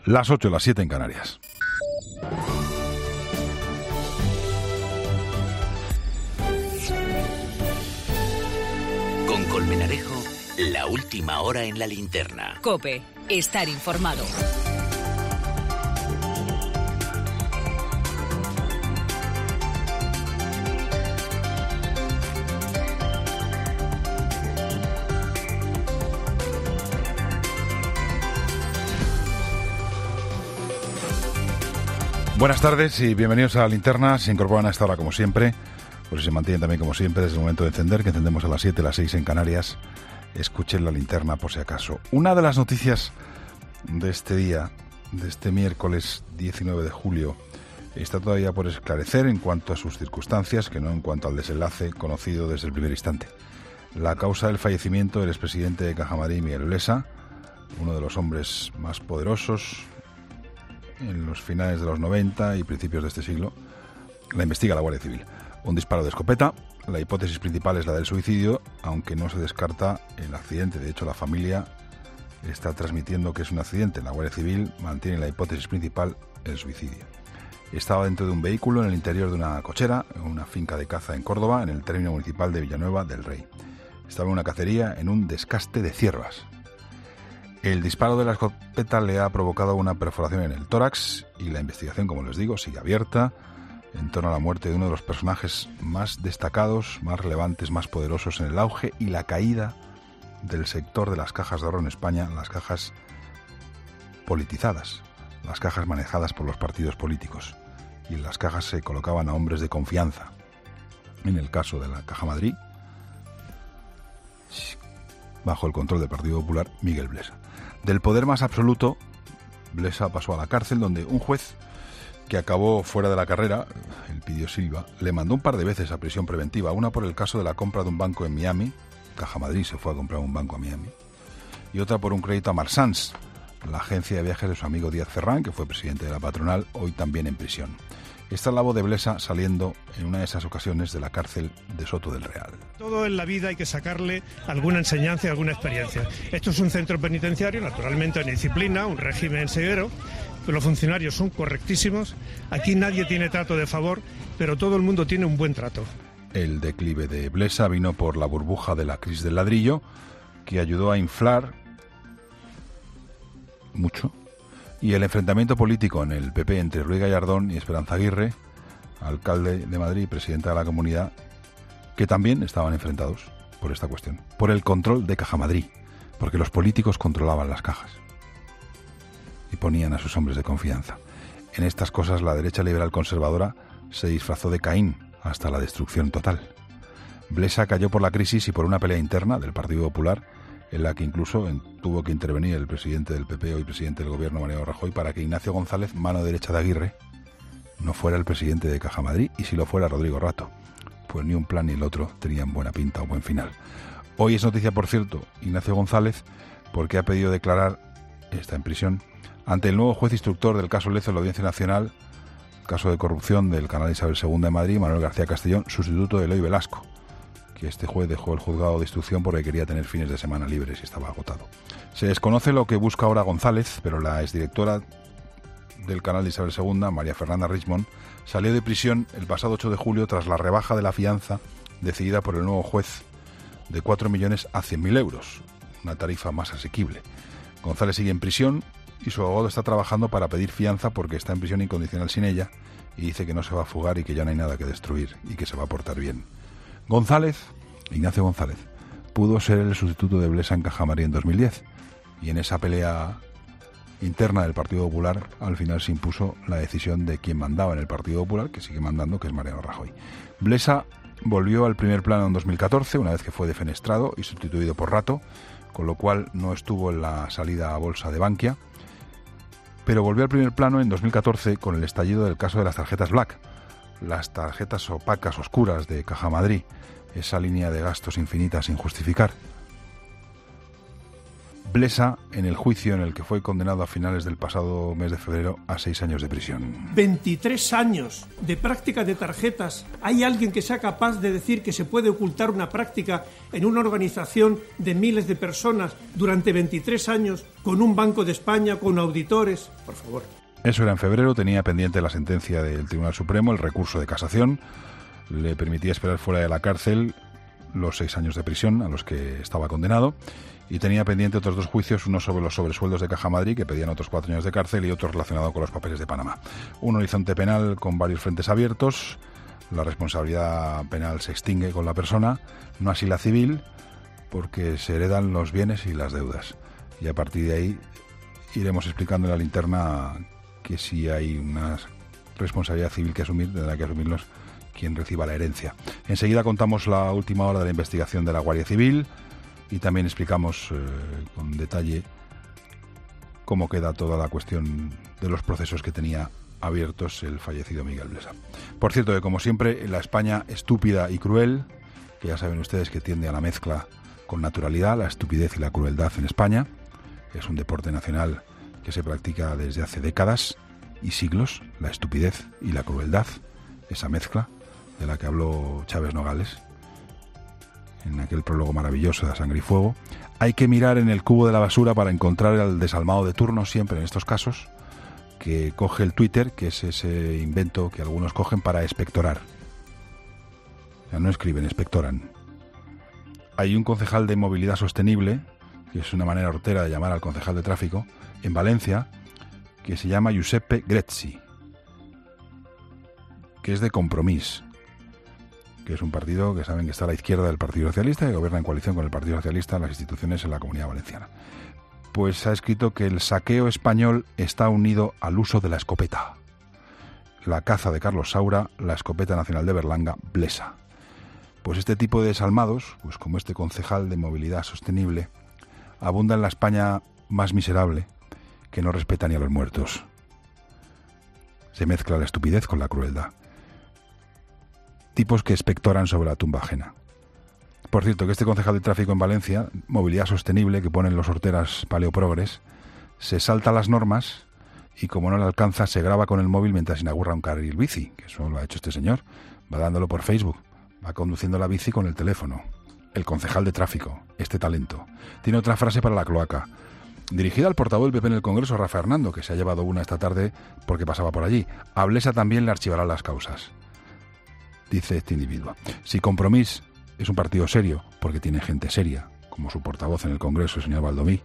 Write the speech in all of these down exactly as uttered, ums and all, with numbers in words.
Las ocho, las siete en Canarias. Con Colmenarejo, la última hora en la linterna. COPE, estar informado. Buenas tardes y bienvenidos a la linterna. Se incorporan a esta hora como siempre, pues se mantienen también como siempre desde el momento de encender, que encendemos a las siete, las seis en Canarias. Escuchen la linterna por si acaso. Una de las noticias de este día, de este miércoles diecinueve de julio, está todavía por esclarecer en cuanto a sus circunstancias, que no en cuanto al desenlace conocido desde el primer instante. La causa del fallecimiento del expresidente de Caja Madrid, Miguel Blesa, uno de los hombres más poderosos en los finales de los noventa y principios de este siglo, la investiga la Guardia Civil. Un disparo de escopeta, la hipótesis principal es la del suicidio, aunque no se descarta el accidente. De hecho, la familia está transmitiendo que es un accidente. La Guardia Civil mantiene la hipótesis principal, el suicidio. Estaba dentro de un vehículo en el interior de una cochera, en una finca de caza en Córdoba, en el término municipal de Villanueva del Rey. Estaba en una cacería en un descaste de ciervas. El disparo de la escopeta le ha provocado una perforación en el tórax y la investigación, como les digo, sigue abierta en torno a la muerte de uno de los personajes más destacados, más relevantes, más poderosos en el auge y la caída del sector de las cajas de ahorro en España, las cajas politizadas, las cajas manejadas por los partidos políticos. Y en las cajas se colocaban a hombres de confianza. En el caso de la Caja Madrid, bajo el control del Partido Popular, Miguel Blesa. Del poder más absoluto, Blesa pasó a la cárcel, donde un juez que acabó fuera de la carrera, el Pidio Silva, le mandó un par de veces a prisión preventiva, una por el caso de la compra de un banco en Miami, Caja Madrid se fue a comprar un banco a Miami, y otra por un crédito a Marsans, la agencia de viajes de su amigo Díaz Ferrán, que fue presidente de la patronal, hoy también en prisión. Esta es la voz de Blesa saliendo en una de esas ocasiones de la cárcel de Soto del Real. Todo en la vida hay que sacarle alguna enseñanza y alguna experiencia. Esto es un centro penitenciario, naturalmente en disciplina, un régimen severo, pero los funcionarios son correctísimos. Aquí nadie tiene trato de favor, pero todo el mundo tiene un buen trato. El declive de Blesa vino por la burbuja de la crisis del ladrillo, que ayudó a inflar mucho, y el enfrentamiento político en el P P entre Ruiz Gallardón y Esperanza Aguirre, alcalde de Madrid y presidenta de la Comunidad, que también estaban enfrentados por esta cuestión, por el control de Caja Madrid, porque los políticos controlaban las cajas y ponían a sus hombres de confianza. En estas cosas la derecha liberal conservadora se disfrazó de Caín hasta la destrucción total. Blesa cayó por la crisis y por una pelea interna del Partido Popular, en la que incluso en, tuvo que intervenir el presidente del P P, hoy presidente del Gobierno, Mariano Rajoy, para que Ignacio González, mano derecha de Aguirre, no fuera el presidente de Caja Madrid, y si lo fuera Rodrigo Rato. Pues ni un plan ni el otro tenían buena pinta o buen final. Hoy es noticia, por cierto, Ignacio González, porque ha pedido declarar, está en prisión, ante el nuevo juez instructor del caso Lezo de la Audiencia Nacional, caso de corrupción del canal Isabel segunda de Madrid, Manuel García Castellón, sustituto de Eloy Velasco, que este juez dejó el juzgado de instrucción porque quería tener fines de semana libres y estaba agotado. Se desconoce lo que busca ahora González, pero la exdirectora del canal de Isabel segunda, María Fernanda Richmond, salió de prisión el pasado ocho de julio tras la rebaja de la fianza decidida por el nuevo juez de cuatro millones a cien mil euros, una tarifa más asequible. González sigue en prisión y su abogado está trabajando para pedir fianza porque está en prisión incondicional sin ella y dice que no se va a fugar y que ya no hay nada que destruir y que se va a portar bien. González, Ignacio González, pudo ser el sustituto de Blesa en Caja Madrid en dos mil diez y en esa pelea interna del Partido Popular al final se impuso la decisión de quien mandaba en el Partido Popular, que sigue mandando, que es Mariano Rajoy. Blesa volvió al primer plano en dos mil catorce, una vez que fue defenestrado y sustituido por Rato, con lo cual no estuvo en la salida a bolsa de Bankia, pero volvió al primer plano en dos mil catorce con el estallido del caso de las tarjetas Black, las tarjetas opacas oscuras de Caja Madrid, esa línea de gastos infinitas sin justificar. Blesa en el juicio en el que fue condenado a finales del pasado mes de febrero a seis años de prisión. veintitrés años de práctica de tarjetas. ¿Hay alguien que sea capaz de decir que se puede ocultar una práctica en una organización de miles de personas durante veintitrés años con un Banco de España, con auditores? Por favor. Eso era en febrero, tenía pendiente la sentencia del Tribunal Supremo, el recurso de casación. Le permitía esperar fuera de la cárcel los seis años de prisión a los que estaba condenado. Y tenía pendiente otros dos juicios, uno sobre los sobresueldos de Caja Madrid, que pedían otros cuatro años de cárcel, y otro relacionado con los papeles de Panamá. Un horizonte penal con varios frentes abiertos, la responsabilidad penal se extingue con la persona, no así la civil, porque se heredan los bienes y las deudas. Y a partir de ahí iremos explicando en la linterna que si hay una responsabilidad civil que asumir, tendrá que asumirlos quien reciba la herencia. Enseguida contamos la última hora de la investigación de la Guardia Civil, y también explicamos eh, con detalle cómo queda toda la cuestión de los procesos que tenía abiertos el fallecido Miguel Blesa. Por cierto, que como siempre, la España estúpida y cruel, que ya saben ustedes que tiende a la mezcla con naturalidad, la estupidez y la crueldad en España, es un deporte nacional que se practica desde hace décadas y siglos, la estupidez y la crueldad, esa mezcla de la que habló Chávez Nogales en aquel prólogo maravilloso de A Sangre y Fuego. Hay que mirar en el cubo de la basura para encontrar al desalmado de turno, siempre en estos casos, que coge el Twitter, que es ese invento que algunos cogen para expectorar. O sea, no escriben, expectoran. Hay un concejal de movilidad sostenible, que es una manera hortera de llamar al concejal de tráfico, en Valencia, que se llama Giuseppe Grezzi, que es de Compromís, que es un partido que saben que está a la izquierda del Partido Socialista y que gobierna en coalición con el Partido Socialista en las instituciones en la Comunidad Valenciana. Pues ha escrito que el saqueo español está unido al uso de la escopeta. La caza de Carlos Saura, la escopeta nacional de Berlanga, Blesa. Pues este tipo de desalmados, pues como este concejal de movilidad sostenible, abunda en la España más miserable, que no respeta ni a los muertos. Se mezcla la estupidez con la crueldad. Tipos que expectoran sobre la tumba ajena. Por cierto, que este concejal de tráfico en Valencia, movilidad sostenible, que ponen los horteras paleoprogres, se salta las normas y como no le alcanza, se graba con el móvil mientras inaugura un carril bici, que eso lo ha hecho este señor. Va dándolo por Facebook, va conduciendo la bici con el teléfono. El concejal de tráfico, este talento. Tiene otra frase para la cloaca, dirigida al portavoz del P P en el Congreso, Rafa Hernando, que se ha llevado una esta tarde porque pasaba por allí. A Blesa también le archivará las causas. Dice este individuo: si Compromís es un partido serio, porque tiene gente seria, como su portavoz en el Congreso, el señor Baldomí,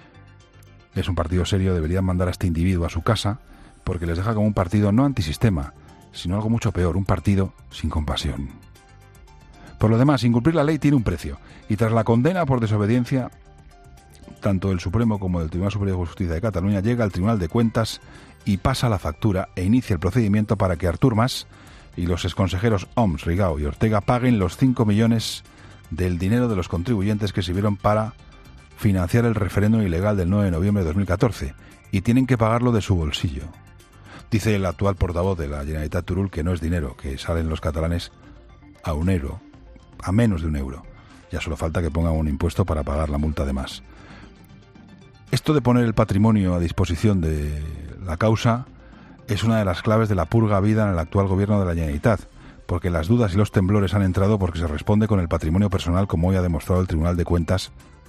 es un partido serio, deberían mandar a este individuo a su casa, porque les deja como un partido no antisistema, sino algo mucho peor, un partido sin compasión. Por lo demás, incumplir la ley tiene un precio, y tras la condena por desobediencia, tanto del Supremo como del Tribunal Superior de Justicia de Cataluña, llega al Tribunal de Cuentas y pasa la factura e inicia el procedimiento para que Artur Mas y los exconsejeros Oms, Rigao y Ortega paguen los cinco millones del dinero de los contribuyentes que sirvieron para financiar el referéndum ilegal del nueve de noviembre de dos mil catorce, y tienen que pagarlo de su bolsillo. Dice el actual portavoz de la Generalitat Turull que no es dinero, que salen los catalanes a un euro, a menos de un euro. Ya solo falta que pongan un impuesto para pagar la multa de más. Esto de poner el patrimonio a disposición de la causa es una de las claves de la purga habida en el actual gobierno de la Generalitat, porque las dudas y los temblores han entrado porque se responde con el patrimonio personal, como hoy ha demostrado el Tribunal de Cuentas,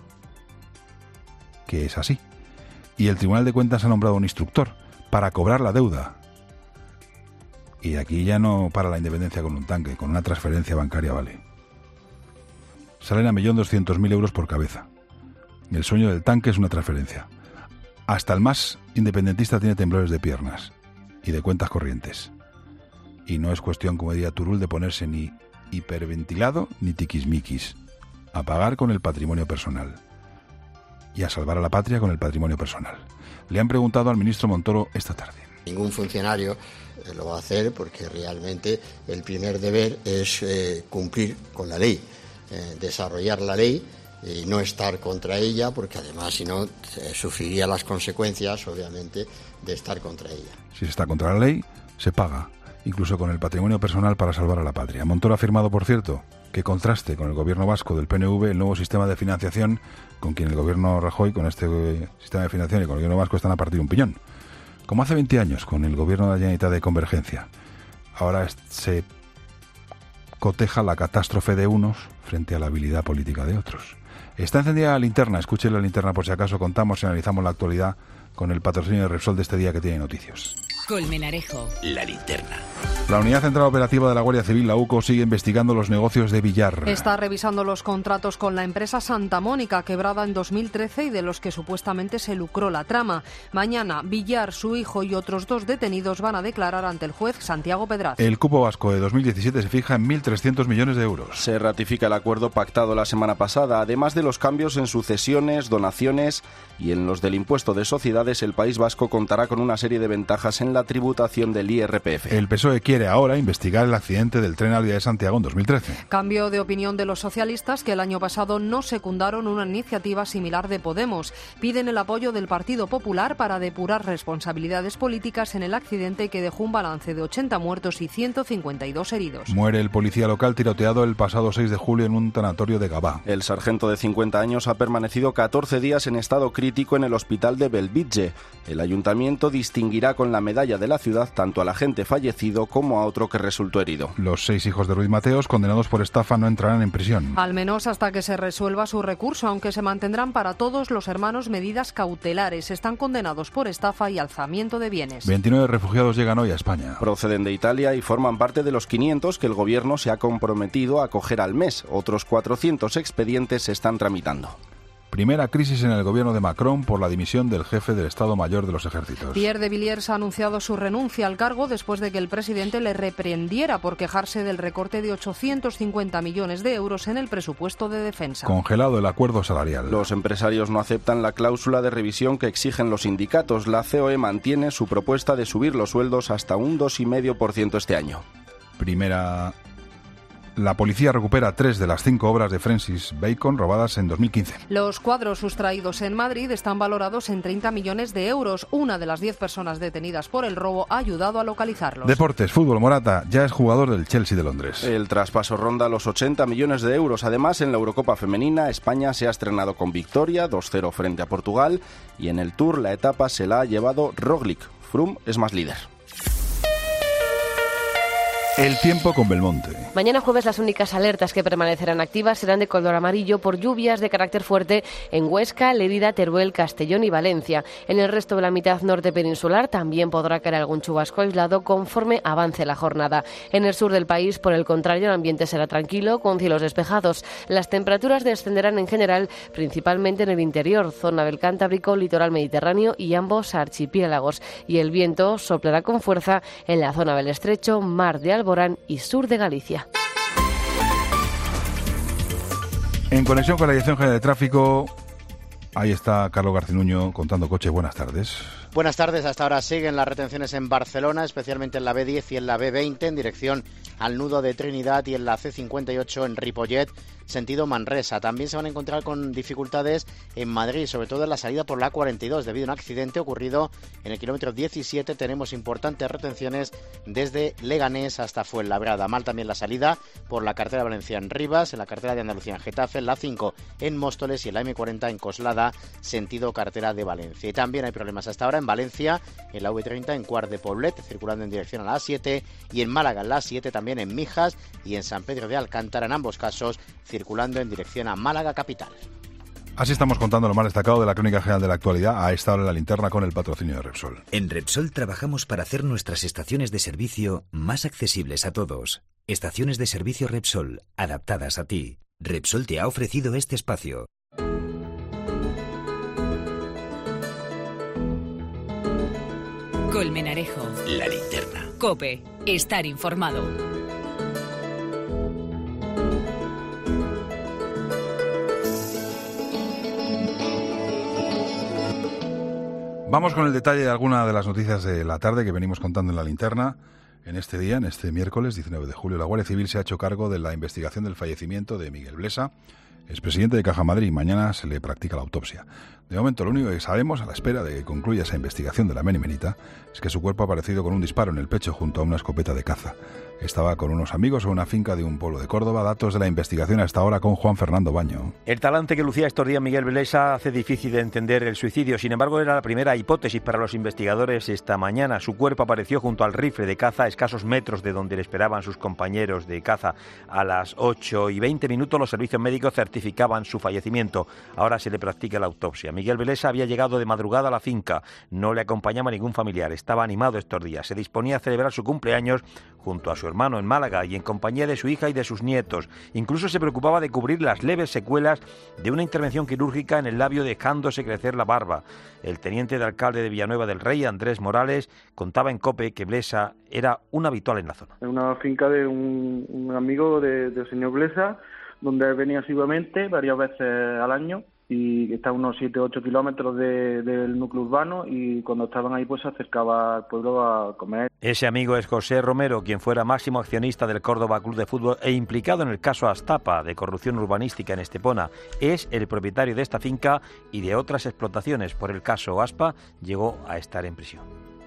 que es así. Y el Tribunal de Cuentas ha nombrado un instructor para cobrar la deuda. Y aquí ya no para la independencia con un tanque, con una transferencia bancaria vale. Salen a un millón doscientos mil euros por cabeza. El sueño del tanque es una transferencia. Hasta el más independentista tiene temblores de piernas y de cuentas corrientes. Y no es cuestión, como diría Turull, de ponerse ni hiperventilado ni tiquismiquis. A pagar con el patrimonio personal. Y a salvar a la patria con el patrimonio personal. Le han preguntado al ministro Montoro esta tarde. Ningún funcionario eh, lo va a hacer porque realmente el primer deber es eh, cumplir con la ley, eh, desarrollar la ley y no estar contra ella, porque además si no eh, sufriría las consecuencias, obviamente, de estar contra ella. Si se está contra la ley, se paga. incluso con el patrimonio personal para salvar a la patria. Montoro ha afirmado, por cierto, que contraste con el gobierno vasco del P N V el nuevo sistema de financiación, con quien el gobierno Rajoy, con este sistema de financiación y con el gobierno vasco están a partir un piñón. Como hace veinte años con el gobierno de la Generalitat de Convergencia. Ahora se coteja la catástrofe de unos frente a la habilidad política de otros. Está encendida la linterna, escuche la linterna por si acaso contamos y analizamos la actualidad con el patrocinio de Repsol de este día que tiene noticias. Colmenarejo. La linterna. La Unidad Central Operativa de la Guardia Civil, la U C O, sigue investigando los negocios de Villar. Está revisando los contratos con la empresa Santa Mónica, quebrada en dos mil trece y de los que supuestamente se lucró la trama. Mañana, Villar, su hijo y otros dos detenidos van a declarar ante el juez Santiago Pedraz. El cupo vasco de dos mil diecisiete se fija en mil trescientos millones de euros. Se ratifica el acuerdo pactado la semana pasada. Además de los cambios en sucesiones, donaciones y en los del impuesto de sociedades, el País Vasco contará con una serie de ventajas en la tributación del I R P F. El P S O E quiere ahora investigar el accidente del tren Alvia de Santiago en dos mil trece. Cambio de opinión de los socialistas, que el año pasado no secundaron una iniciativa similar de Podemos. Piden el apoyo del Partido Popular para depurar responsabilidades políticas en el accidente que dejó un balance de ochenta muertos y ciento cincuenta y dos heridos. Muere el policía local tiroteado el pasado seis de julio en un tanatorio de Gavà. El sargento de cincuenta años ha permanecido catorce días en estado crítico en el hospital de Bellvitge. El ayuntamiento distinguirá con la medalla de la ciudad tanto al agente fallecido como a otro que resultó herido. Los seis hijos de Ruiz Mateos, condenados por estafa, no entrarán en prisión. Al menos hasta que se resuelva su recurso, aunque se mantendrán para todos los hermanos medidas cautelares. Están condenados por estafa y alzamiento de bienes. veintinueve refugiados llegan hoy a España. Proceden de Italia y forman parte de los quinientos que el gobierno se ha comprometido a acoger al mes. Otros cuatrocientos expedientes se están tramitando. Primera crisis en el gobierno de Macron por la dimisión del jefe del Estado Mayor de los Ejércitos. Pierre de Villiers ha anunciado su renuncia al cargo después de que el presidente le reprendiera por quejarse del recorte de ochocientos cincuenta millones de euros en el presupuesto de defensa. Congelado el acuerdo salarial. Los empresarios no aceptan la cláusula de revisión que exigen los sindicatos. La C O E mantiene su propuesta de subir los sueldos hasta un dos coma cinco por ciento este año. Primera... La policía recupera tres de las cinco obras de Francis Bacon robadas en dos mil quince. Los cuadros sustraídos en Madrid están valorados en treinta millones de euros. Una de las diez personas detenidas por el robo ha ayudado a localizarlos. Deportes, fútbol, Morata ya es jugador del Chelsea de Londres. El traspaso ronda los ochenta millones de euros. Además, en la Eurocopa Femenina, España se ha estrenado con victoria, dos cero frente a Portugal. Y en el Tour, la etapa se la ha llevado Roglic. Froome es más líder. El tiempo con Belmonte. Mañana jueves las únicas alertas que permanecerán activas serán de color amarillo por lluvias de carácter fuerte en Huesca, Lérida, Teruel, Castellón y Valencia. En el resto de la mitad norte peninsular también podrá caer algún chubasco aislado conforme avance la jornada. En el sur del país, por el contrario, el ambiente será tranquilo con cielos despejados. Las temperaturas descenderán en general, principalmente en el interior, zona del Cantábrico, litoral mediterráneo y ambos archipiélagos. Y el viento soplará con fuerza en la zona del estrecho, mar de Alborán y sur de Galicia. En conexión con la Dirección General de Tráfico, ahí está Carlos Garcinuño contando coches. Buenas tardes. Buenas tardes. Hasta ahora siguen las retenciones en Barcelona, especialmente en la B diez y en la B veinte, en dirección al nudo de Trinidad, y en la C cincuenta y ocho en Ripollet, sentido Manresa. También se van a encontrar con dificultades en Madrid, sobre todo en la salida por la A cuarenta y dos, debido a un accidente ocurrido en el kilómetro diecisiete. Tenemos importantes retenciones desde Leganés hasta Fuenlabrada. Mal también la salida por la carretera Valencia en Rivas, en la carretera de Andalucía en Getafe, en la cinco en Móstoles y en la M cuarenta en Coslada, sentido carretera de Valencia. Y también hay problemas hasta ahora en Valencia, en la V treinta en Cuart de Poblet, circulando en dirección a la A siete, y en Málaga en la A siete, también en Mijas y en San Pedro de Alcántara, en ambos casos circulando en dirección a Málaga capital. Así estamos contando lo más destacado de la crónica general de la actualidad a esta hora en la linterna con el patrocinio de Repsol. En Repsol trabajamos para hacer nuestras estaciones de servicio más accesibles a todos. Estaciones de servicio Repsol, adaptadas a ti. Repsol te ha ofrecido este espacio. Colmenarejo. La linterna. COPE. Estar informado. Vamos con el detalle de alguna de las noticias de la tarde que venimos contando en la linterna. En este día, en este miércoles diecinueve de julio, la Guardia Civil se ha hecho cargo de la investigación del fallecimiento de Miguel Blesa, expresidente de Caja Madrid. Mañana se le practica la autopsia. De momento, lo único que sabemos, a la espera de que concluya esa investigación de la Benemérita, es que su cuerpo ha aparecido con un disparo en el pecho junto a una escopeta de caza. Estaba con unos amigos en una finca de un pueblo de Córdoba. Datos de la investigación hasta ahora con Juan Fernando Baño. El talante que lucía estos días Miguel Blesa hace difícil de entender el suicidio. Sin embargo, era la primera hipótesis para los investigadores esta mañana. Su cuerpo apareció junto al rifle de caza a escasos metros de donde le esperaban sus compañeros de caza. A las ocho y veinte minutos los servicios médicos certificaban su fallecimiento. Ahora se le practica la autopsia. Miguel Blesa había llegado de madrugada a la finca. No le acompañaba ningún familiar. Estaba animado estos días. Se disponía a celebrar su cumpleaños junto a su hermano en Málaga y en compañía de su hija y de sus nietos. Incluso se preocupaba de cubrir las leves secuelas de una intervención quirúrgica en el labio, dejándose crecer la barba. El teniente de alcalde de Villanueva del Rey, Andrés Morales, contaba en COPE que Blesa era un habitual en la zona. Es una finca de un, un amigo de, del señor Blesa, donde él venía asiduamente varias veces al año, y está a unos siete u ocho kilómetros de, del núcleo urbano, y cuando estaban ahí pues se acercaba al pueblo a comer. Ese amigo es José Romero, quien fuera máximo accionista del Córdoba Club de Fútbol e implicado en el caso Astapa de corrupción urbanística en Estepona. Es el propietario de esta finca y de otras explotaciones. Por el caso Aspa llegó a estar en prisión.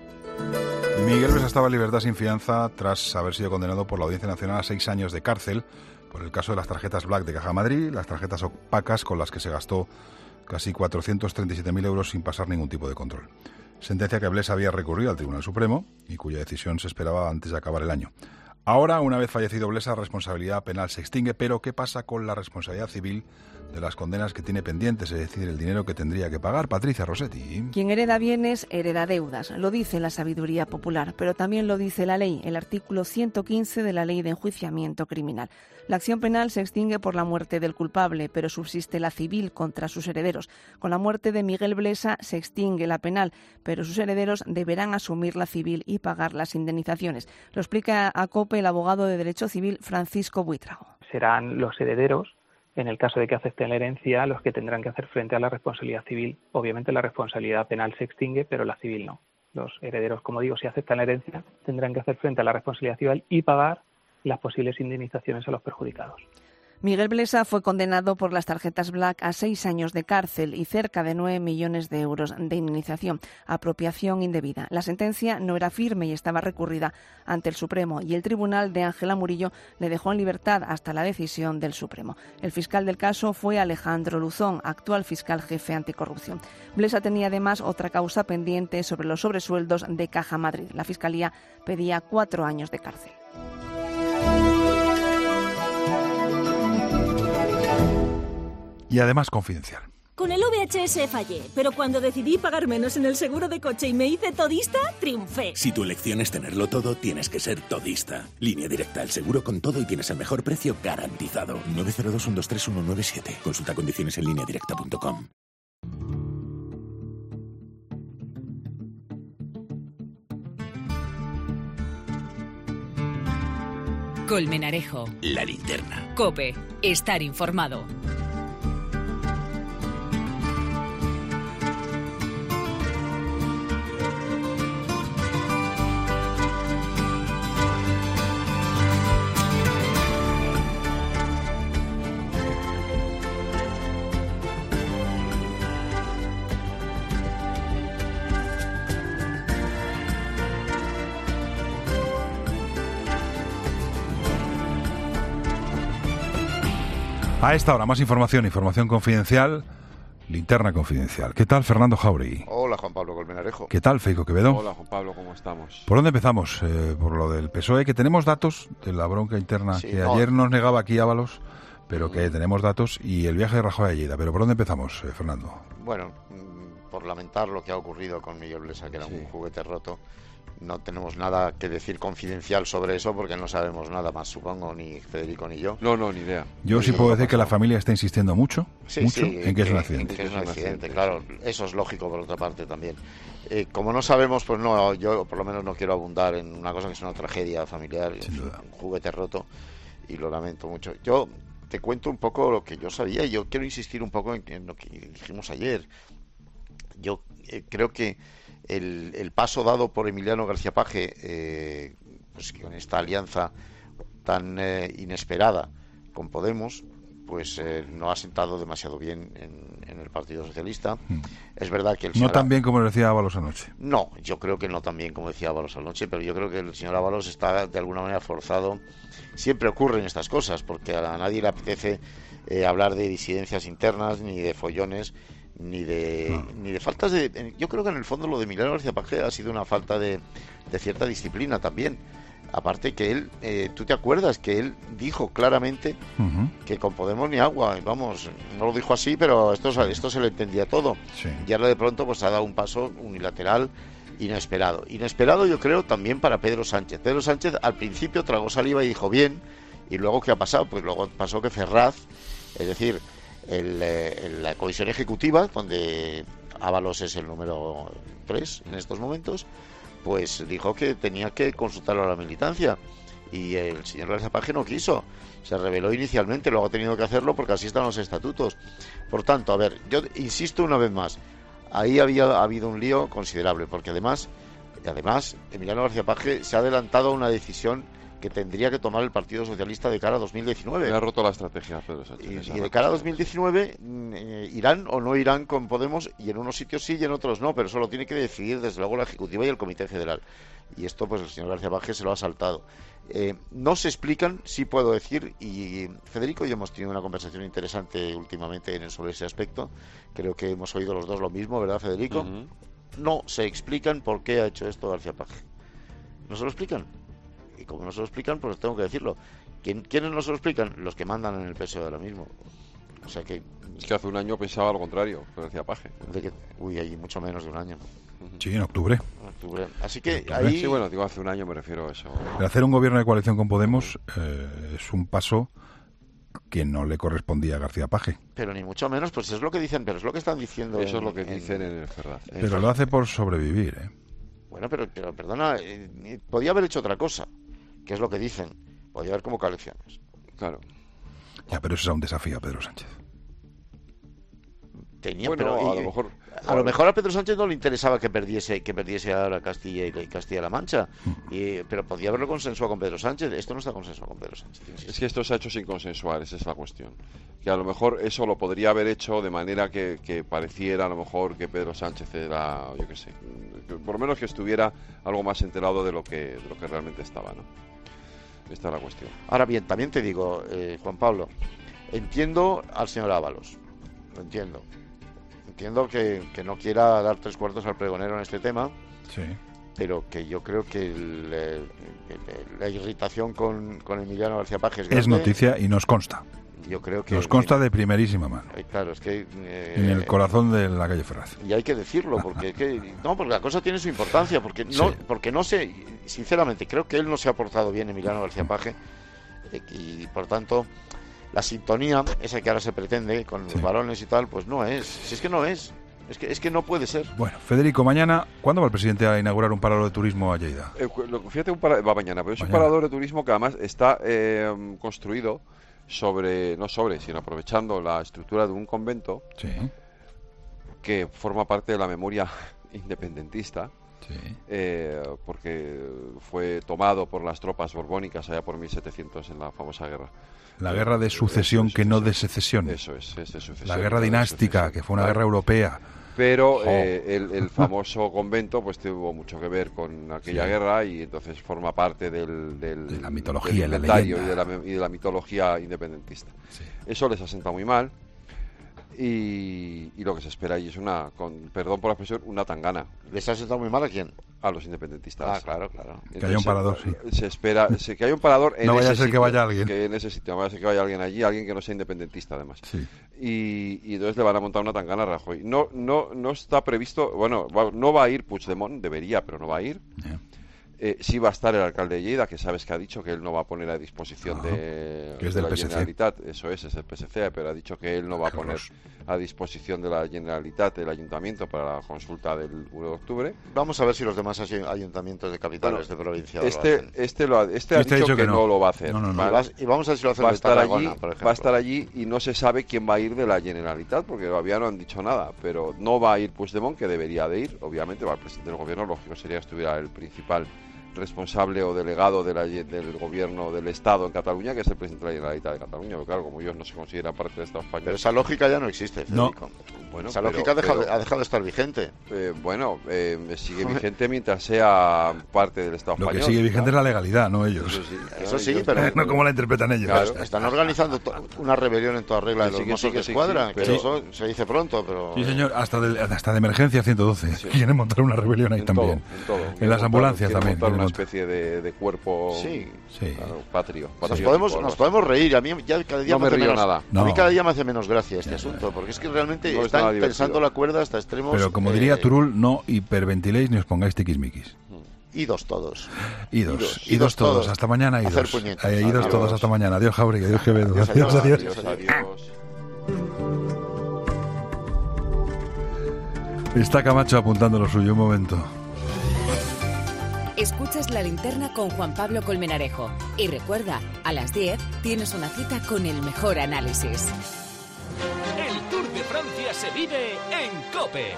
Miguel Blesa estaba en libertad sin fianza tras haber sido condenado por la Audiencia Nacional a seis años de cárcel por el caso de las tarjetas Black de Caja Madrid, las tarjetas opacas con las que se gastó casi cuatrocientos treinta y siete mil euros sin pasar ningún tipo de control. Sentencia que Blesa había recurrido al Tribunal Supremo y cuya decisión se esperaba antes de acabar el año. Ahora, una vez fallecido Blesa, la responsabilidad penal se extingue, pero ¿qué pasa con la responsabilidad civil de las condenas que tiene pendientes, es decir, el dinero que tendría que pagar? Patricia Rossetti. Quien hereda bienes, hereda deudas. Lo dice la sabiduría popular, pero también lo dice la ley, el artículo ciento quince de la Ley de Enjuiciamiento Criminal. La acción penal se extingue por la muerte del culpable, pero subsiste la civil contra sus herederos. Con la muerte de Miguel Blesa se extingue la penal, pero sus herederos deberán asumir la civil y pagar las indemnizaciones. Lo explica a COPE el abogado de Derecho Civil Francisco Buitrago. Serán los herederos, en el caso de que acepten la herencia, los que tendrán que hacer frente a la responsabilidad civil. Obviamente la responsabilidad penal se extingue, pero la civil no. Los herederos, como digo, si aceptan la herencia, tendrán que hacer frente a la responsabilidad civil y pagar las posibles indemnizaciones a los perjudicados. Miguel Blesa fue condenado por las tarjetas Black a seis años de cárcel y cerca de nueve millones de euros de indemnización, apropiación indebida. La sentencia no era firme y estaba recurrida ante el Supremo, y el tribunal de Ángela Murillo le dejó en libertad hasta la decisión del Supremo. El fiscal del caso fue Alejandro Luzón, actual fiscal jefe anticorrupción. Blesa tenía además otra causa pendiente sobre los sobresueldos de Caja Madrid. La Fiscalía pedía cuatro años de cárcel. Y además confidencial. Con el V H S fallé, pero cuando decidí pagar menos en el seguro de coche y me hice todista, triunfé. Si tu elección es tenerlo todo, tienes que ser todista. Línea Directa, el seguro con todo y tienes el mejor precio garantizado. nueve cero dos, uno dos tres, uno nueve siete. Consulta condiciones en línea directa punto com. Colmenarejo. La linterna. COPE. Estar informado. A esta hora, más información, información confidencial, linterna confidencial. ¿Qué tal, Fernando Jauregui? Hola, Juan Pablo Colmenarejo. ¿Qué tal, Feico Quevedo? Hola, Juan Pablo, ¿cómo estamos? ¿Por dónde empezamos? Eh, por lo del P S O E, que tenemos datos de la bronca interna sí, que no. ayer nos negaba aquí Ábalos, pero que tenemos datos, y el viaje de Rajoy a Lleida. ¿Pero por dónde empezamos, eh, Fernando? Bueno, por lamentar lo que ha ocurrido con Miguel Blesa, que era sí. un juguete roto. No tenemos nada que decir confidencial sobre eso porque no sabemos nada más, supongo, ni Federico ni yo. No, no, ni idea. Yo sí puedo decir que la familia está insistiendo mucho, sí, mucho sí, en que es un accidente. En que es un accidente, claro. Eso es lógico por otra parte también. Eh, como no sabemos, pues no, yo por lo menos no quiero abundar en una cosa que es una tragedia familiar, un juguete roto, y lo lamento mucho. Yo te cuento un poco lo que yo sabía y yo quiero insistir un poco en, en lo que dijimos ayer. Yo eh, creo que El, el paso dado por Emiliano García Paje, eh, pues con esta alianza tan eh, inesperada con Podemos, pues eh, no ha sentado demasiado bien en, en el Partido Socialista. Mm. Es verdad que el señor... No tan bien como decía Ábalos anoche. No, yo creo que no tan bien como decía Ábalos anoche, pero yo creo que el señor Ábalos está de alguna manera forzado. Siempre ocurren estas cosas, porque a nadie le apetece eh, hablar de disidencias internas, ni de follones, ni de no. ni de faltas de... Yo creo que en el fondo lo de Emiliano García Paje ha sido una falta de, de cierta disciplina también. Aparte que él, eh, tú te acuerdas que él dijo claramente uh-huh. que con Podemos ni agua, vamos, no lo dijo así, pero esto, esto se le entendía todo. Sí. Y ahora de pronto pues ha dado un paso unilateral inesperado. Inesperado yo creo también para Pedro Sánchez. Pedro Sánchez al principio tragó saliva y dijo bien, y luego ¿qué ha pasado? Pues luego pasó que Ferraz, es decir, el, el, la comisión ejecutiva, donde Ábalos es el número tres en estos momentos, pues dijo que tenía que consultarlo a la militancia y el señor García Paje no quiso, se rebeló inicialmente, luego ha tenido que hacerlo porque así están los estatutos. Por tanto, a ver, yo insisto una vez más, ahí había ha habido un lío considerable, porque además, además Emiliano García Paje se ha adelantado a una decisión que tendría que tomar el Partido Socialista de cara a dos mil diecinueve. Me ha roto la estrategia, Pedro Sánchez. Y, y de cara a dos mil diecinueve, eh, irán o no irán con Podemos, y en unos sitios sí y en otros no, pero eso lo tiene que decidir desde luego la Ejecutiva y el Comité Federal. Y esto, pues el señor García Paje se lo ha saltado. Eh, no se explican, sí puedo decir, y Federico y yo hemos tenido una conversación interesante últimamente sobre ese aspecto. Creo que hemos oído los dos lo mismo, ¿verdad, Federico? Uh-huh. No se explican por qué ha hecho esto García Paje. No se lo explican. Y como no se lo explican, pues tengo que decirlo. ¿Quién, ¿Quiénes no se lo explican? Los que mandan en el P S O E ahora mismo. O sea que... Es que hace un año pensaba lo contrario, pero decía Paje. De que, uy, hay mucho menos de un año. Sí, en octubre. En octubre. Así que octubre. ahí... Sí, bueno, digo hace un año me refiero a eso. El hacer un gobierno de coalición con Podemos eh, es un paso que no le correspondía a García Paje. Pero ni mucho menos, pues es lo que dicen, pero es lo que están diciendo. Eso en, es lo que en, dicen en el Ferraz. Pero Ferraz. Lo hace por sobrevivir, ¿eh? Bueno, pero, pero perdona, eh, podía haber hecho otra cosa. ¿Qué es lo que dicen? Podría haber convocado elecciones. Claro. Ya, pero eso era un desafío a Pedro Sánchez. Tenía, bueno, pero, a y, lo mejor a lo mejor a Pedro Sánchez no le interesaba que perdiese que perdiese ahora Castilla y Castilla-La Mancha, y, pero podía haberlo consensuado con Pedro Sánchez. Esto no está consensuado con Pedro Sánchez. Insisto. Es que esto se ha hecho sin consensuar, esa es la cuestión. Que a lo mejor eso lo podría haber hecho de manera que, que pareciera a lo mejor que Pedro Sánchez era, yo qué sé, que por lo menos que estuviera algo más enterado de lo que de lo que realmente estaba, ¿no? Esta es la cuestión. Ahora bien, también te digo, eh, Juan Pablo, entiendo al señor Ábalos, lo entiendo. Entiendo que, que no quiera dar tres cuartos al pregonero en este tema, sí. Pero que yo creo que el, el, el, la irritación con, con Emiliano García Paje es grande. Es noticia y nos consta. Yo creo que nos consta de primerísima mano. Eh, claro, es que eh, en el corazón de la calle Ferraz. Y hay que decirlo, porque que, no, porque la cosa tiene su importancia, porque no, sí. porque no sé, sinceramente, creo que él no se ha portado bien, Emiliano García Paje, eh, y por tanto la sintonía esa que ahora se pretende con sí. los varones y tal, pues no es. Si es que no es. Es que, es que no puede ser. Bueno, Federico, mañana, ¿cuándo va el presidente a inaugurar un parador de turismo a Lleida? Eh, fíjate, un para, va mañana, pero es mañana. un parador de turismo que además está eh, construido sobre, no sobre, sino aprovechando la estructura de un convento sí. que forma parte de la memoria independentista. Sí. Eh, porque fue tomado por las tropas borbónicas allá por mil setecientos en la famosa guerra. La guerra de sucesión, que no de secesión. Eso es, es de sucesión. La guerra dinástica, que fue una vale. guerra europea. Pero oh. eh, el, el famoso convento pues tuvo mucho que ver con aquella sí. guerra y entonces forma parte del, del de la mitología, del la leyenda. Y de la, y de la mitología independentista. Sí. Eso les asenta muy mal. Y, y lo que se espera ahí es una, con perdón por la expresión, una tangana. ¿Les ha sentado muy mal a quién? A los independentistas. Ah, claro, claro. Entonces, que haya un parador, sí. Se espera se, que haya un parador en no vaya ese a ser sitio, que vaya alguien. Que en ese sitio, no vaya a ser que vaya alguien allí, alguien que no sea independentista además. Sí. Y, y entonces le van a montar una tangana a Rajoy. No, no, no está previsto, bueno, va, no va a ir Puigdemont, debería, pero no va a ir. Yeah. Eh, sí va a estar el alcalde de Lleida, que sabes que ha dicho que él no va a poner a disposición Ajá. de, que es de del la P S C. Generalitat, eso es, es el P S C, pero ha dicho que él no va a poner Carlos. a disposición de la Generalitat, del Ayuntamiento, para la consulta del uno de octubre. Vamos a ver si los demás ayuntamientos de capitales bueno, de provincia este, lo hacen. Este, lo ha, este, este ha dicho, ha dicho que, que no. no lo va a hacer. No, no, no. ¿vale? Y vamos a ver si lo hacen va a de estar Tarragona, allí, por ejemplo. Va a estar allí y no se sabe quién va a ir de la Generalitat, porque todavía no han dicho nada, pero no va a ir Puigdemont, que debería de ir, obviamente, va el presidente del gobierno, lógico sería que estuviera el principal responsable o delegado de la, del gobierno del Estado en Cataluña, que es el presidente de la Generalitat de Cataluña. Pero claro, como ellos no se consideran parte del Estado español. Pero esa lógica ya no existe, Federico. No. Bueno, esa pero, lógica deja, pero, ha dejado de estar vigente. Eh, bueno, eh, sigue vigente mientras sea parte del Estado Lo español. Lo que sigue vigente ¿no? es la legalidad, no ellos. Eso sí, claro, Eso sí ellos, pero no como la interpretan ellos. Claro, están organizando una rebelión en toda regla de los sí, Mossos sí, de sí, Escuadra, sí, que pero... eso se dice pronto, pero... Sí, señor, hasta de, hasta de emergencia ciento doce. Sí. Quieren montar una rebelión ahí en también. Todo, en, todo. en las ambulancias montar, también. Montar una especie de, de cuerpo sí. Sí. Claro, patrio. Nos, podemos, nos podemos reír. A mí ya cada día no me, me hace río menos, nada. No. A mí cada día me hace menos gracia este asunto, porque es que realmente no están pensando la cuerda hasta extremos... Pero como diría eh... Turul, no hiperventiléis ni os pongáis tiquismiquis. Idos todos. Idos, idos, idos todos. todos. Hasta mañana, idos. Hacer puñetas. Ay, idos adiós. Todos hasta mañana. Adiós, Jauregui. Adiós, Quevedo. Adiós, adiós. adiós, adiós. adiós, adiós. Está Camacho apuntando lo suyo. Un momento. Escuchas La Linterna con Juan Pablo Colmenarejo. Y recuerda, a las diez tienes una cita con el mejor análisis. El Tour de Francia se vive en COPE.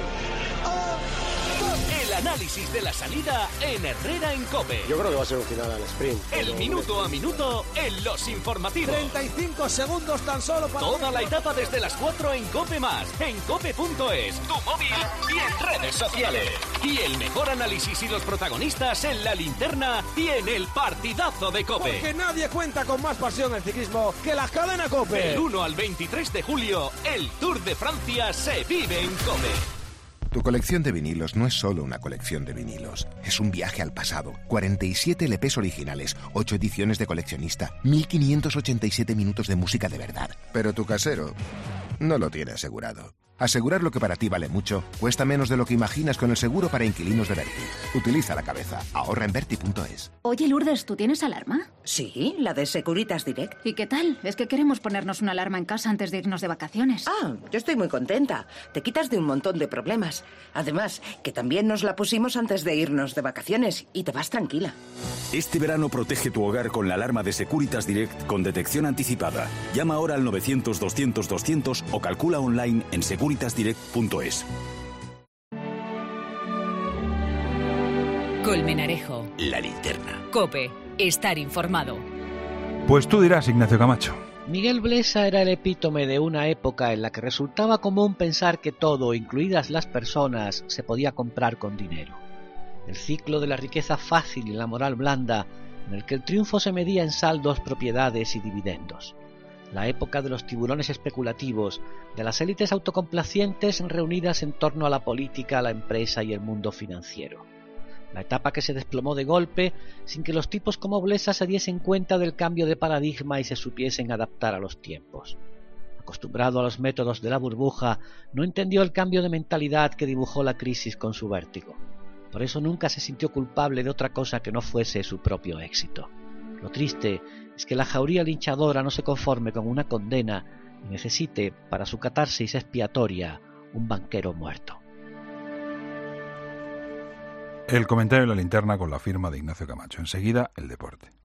El análisis de la salida en Herrera en COPE. Yo creo que va a ser un final al sprint. El minuto a minuto en los informativos. treinta y cinco segundos tan solo para... Toda la etapa desde las cuatro en COPE más, en cope punto es, tu móvil y en redes sociales. Y el mejor análisis y los protagonistas en La Linterna y en el partidazo de COPE. Porque nadie cuenta con más pasión el ciclismo que la cadena COPE. Del uno al veintitrés de julio, el Tour de Francia se vive en COPE. Tu colección de vinilos no es solo una colección de vinilos. Es un viaje al pasado. cuarenta y siete L Pes originales, ocho ediciones de coleccionista, mil quinientos ochenta y siete minutos de música de verdad. Pero tu casero no lo tiene asegurado. Asegurar lo que para ti vale mucho cuesta menos de lo que imaginas con el seguro para inquilinos de Berti. Utiliza la cabeza. Ahorra en berti punto es. Oye, Lourdes, ¿tú tienes alarma? Sí, la de Securitas Direct. ¿Y qué tal? Es que queremos ponernos una alarma en casa antes de irnos de vacaciones. Ah, yo estoy muy contenta. Te quitas de un montón de problemas. Además, que también nos la pusimos antes de irnos de vacaciones y te vas tranquila. Este verano protege tu hogar con la alarma de Securitas Direct con detección anticipada. Llama ahora al novecientos doscientos doscientos o calcula online en securitas direct punto es. Colmenarejo. La Linterna. COPE. Estar informado. Pues tú dirás, Ignacio Camacho. Miguel Blesa era el epítome de una época en la que resultaba común pensar que todo, incluidas las personas, se podía comprar con dinero. El ciclo de la riqueza fácil y la moral blanda, en el que el triunfo se medía en saldos, propiedades y dividendos. La época de los tiburones especulativos, de las élites autocomplacientes reunidas en torno a la política, la empresa y el mundo financiero. La etapa que se desplomó de golpe sin que los tipos como Blesa se diesen cuenta del cambio de paradigma y se supiesen adaptar a los tiempos. Acostumbrado a los métodos de la burbuja, no entendió el cambio de mentalidad que dibujó la crisis con su vértigo. Por eso nunca se sintió culpable de otra cosa que no fuese su propio éxito. Lo triste es que la jauría linchadora no se conforme con una condena y necesite, para su catarsis expiatoria, un banquero muerto. El comentario de La Linterna con la firma de Ignacio Camacho. Enseguida, el deporte.